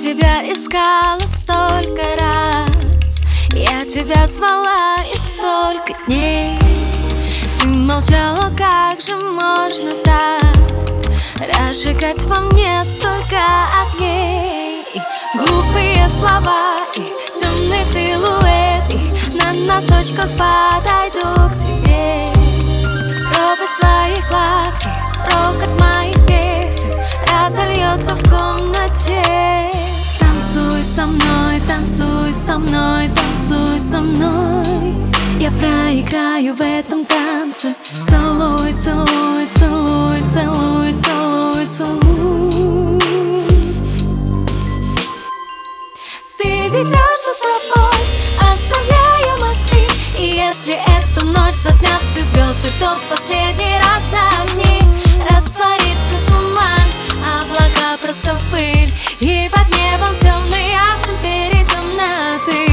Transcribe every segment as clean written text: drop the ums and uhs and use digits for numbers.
тебя искала столько раз, я тебя звала и столько дней. Ты молчала, как же можно так разжигать во мне столько огней. И глупые слова, и темный силуэт, и на носочках подойду к тебе. Пропасть твоих глаз и рокот моих песен разольется в комнате. Танцуй со мной, танцуй со мной, танцуй со мной. Я проиграю в этом танце. Целуй, целуй, целуй, целуй, целуй, целуй. Ты ведешь за собой, оставляя мосты. И если эту ночь затмят все звезды, то в последний раз в ней растворится туман, облака просто пыль, и под небом темный ясным перейдем на ты.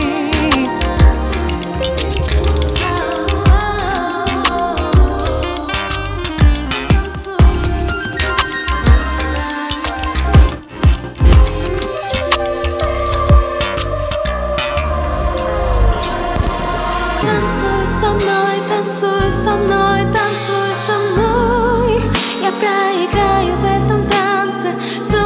Танцуй со мной, танцуй со мной, танцуй со мной. Я проиграю в этом танце.